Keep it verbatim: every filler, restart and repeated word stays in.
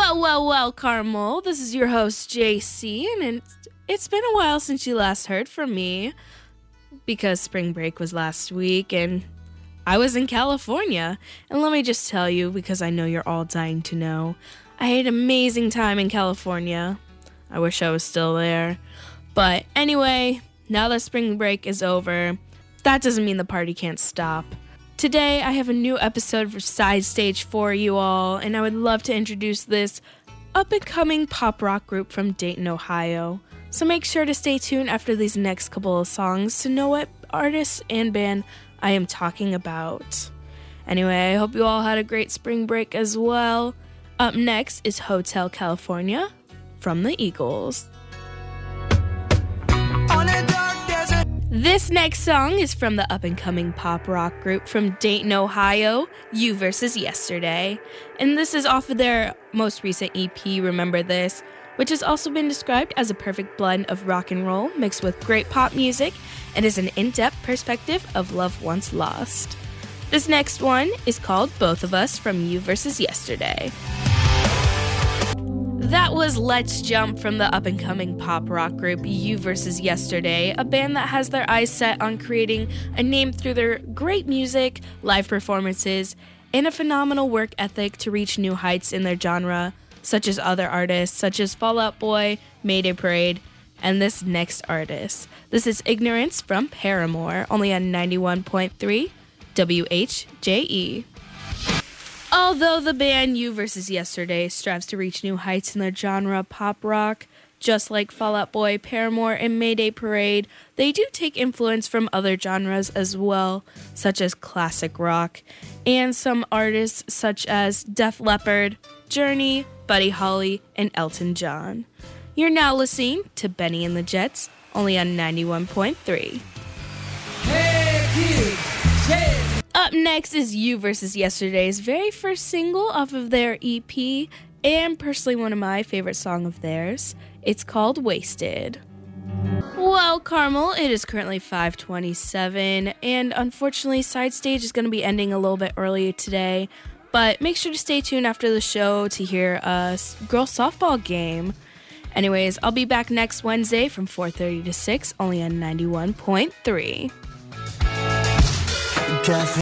Well, well, well, Carmel. This is your host, J C, and it's, it's been a while since you last heard from me because spring break was last week and I was in California. And let me just tell you, because I know you're all dying to know, I had an amazing time in California. I wish I was still there. But anyway, now that spring break is over, that doesn't mean the party can't stop. Today, I have a new episode for Side Stage for you all, and I would love to introduce this up-and-coming pop rock group from Dayton, Ohio. So make sure to stay tuned after these next couple of songs to know what artist and band I am talking about. Anyway, I hope you all had a great spring break as well. Up next is Hotel California from the Eagles. This next song is from the up-and-coming pop rock group from Dayton, Ohio, You versus Yesterday. And this is off of their most recent E P, Remember This, which has also been described as a perfect blend of rock and roll mixed with great pop music and is an in-depth perspective of love once lost. This next one is called Both of Us from You versus Yesterday. That was Let's Jump from the up-and-coming pop rock group You versus Yesterday, a band that has their eyes set on creating a name through their great music, live performances, and a phenomenal work ethic to reach new heights in their genre, such as other artists such as Fall Out Boy, Mayday Parade, and this next artist. This is Ignorance from Paramore, only on ninety-one point three W H J E. Although the band You versus Yesterday strives to reach new heights in their genre pop rock, just like Fall Out Boy, Paramore, and Mayday Parade, they do take influence from other genres as well, such as classic rock, and some artists such as Def Leppard, Journey, Buddy Holly, and Elton John. You're now listening to Benny and the Jets, only on ninety-one point three. Hey, kids, hey. Up next is You versus Yesterday's very first single off of their E P, and personally one of my favorite songs of theirs. It's called Wasted. Well, Carmel, it is currently five twenty-seven, and unfortunately Side Stage is going to be ending a little bit early today, but make sure to stay tuned after the show to hear a girls softball game. Anyways, I'll be back next Wednesday from four thirty to six, only on ninety-one point three.